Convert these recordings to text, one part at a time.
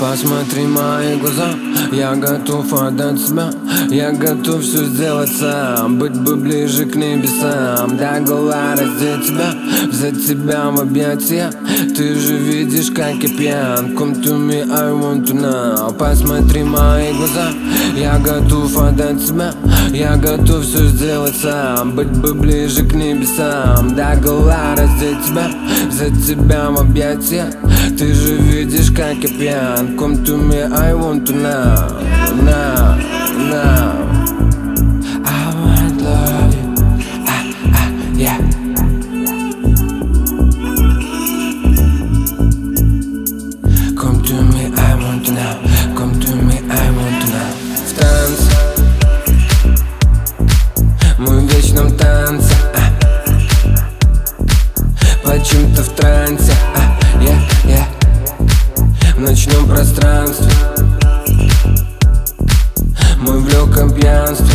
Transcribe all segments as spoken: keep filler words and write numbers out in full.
Посмотри мои глаза, я готов отдать себя. Я готов все сделать сам, быть бы ближе к небесам. До гола раздеть тебя, взять тебя в объятия. Ты же видишь, как я пьян. Come to me, I want to now. Посмотри мои глаза, я готов отдать себя. Я готов все сделать сам, быть бы ближе к небесам. До гола раздеть тебя, взять тебя в объятия. Ты же видишь, как я пьян. Come to me, I want to now, now, now. I want love you, ah, ah, yeah. Come to me, I want to now. Come to me, I want to now. В танце, мы в вечном танце, а. Почему-то в трансе, а, yeah, yeah. В ночном пространстве мы в легком пьянстве.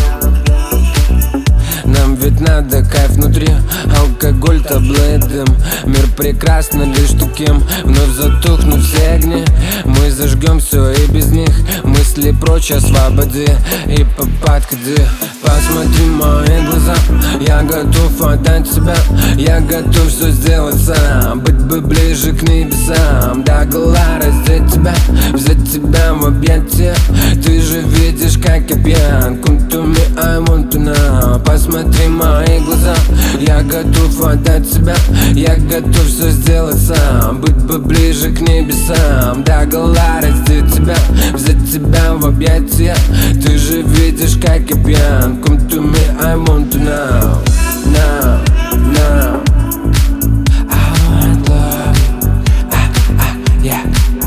Нам ведь надо кайф внутри, алкоголь, таблет, дым. Мир прекрасно, лишь таким вновь затухнут все огни. Мы зажгем все и без них, мысли прочь о свободе и по подходе. Посмотри мои глаза, я готов отдать себя. Я готов все сделать сам, быть бы ближе к небесам. До гола раздеть тебя, взять тебя в объятия. Ты же видишь, как я пьян. Come to me, I want to now. Посмотри мои глаза, я готов отдать себя. Я готов все сделать сам, быть бы ближе к небесам. До гола раздеть тебя, взять тебя в объятия. Ты же видишь, как я пьян. Come to me, I want to now, now, now. I want love you, ah, ah, yeah.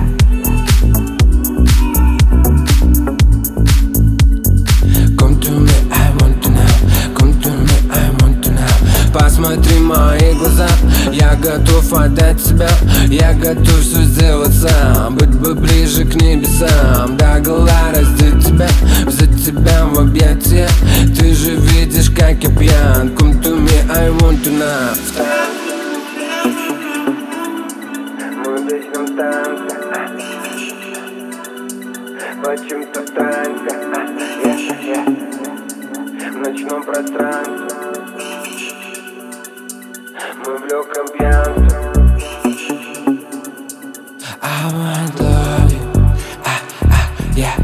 Come to me, I want to now. Come to me, I want to now. Посмотри мои глаза, я готов отдать себя. Я готов все сделать сам, быть бы ближе к небесам. До гола раздеть тебя, взять тебя в объятия. Ты же видишь, как я пьян. Come to me, I want to now. Мы в вечном танце, почему-то в трансе, yeah, yeah. В ночном пространстве мы в легком пьянстве. I want love you, ah, ah, yeah.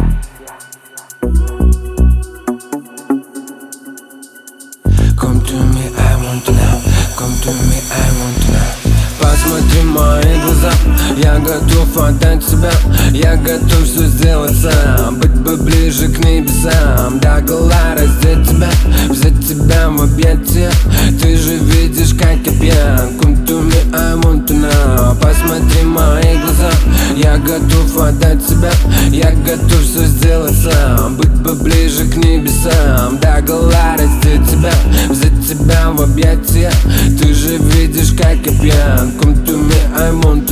Come to me, I want to now. Come to me, I want to now. Посмотри мои глаза, я готов отдать себя. Я готов все сделать сам, быть бы ближе к небесам. До гола раздеть тебя, взять тебя в объятия. Ты же видишь, как я пьян. Come to me, I want to now. Посмотри мои глаза, я готов отдать себя. Я готов все сделать сам, быть бы ближе к небесам. До гола раздеть тебя, взять тебя в объятия. Ты же видишь, как я пьян. Come to me, I want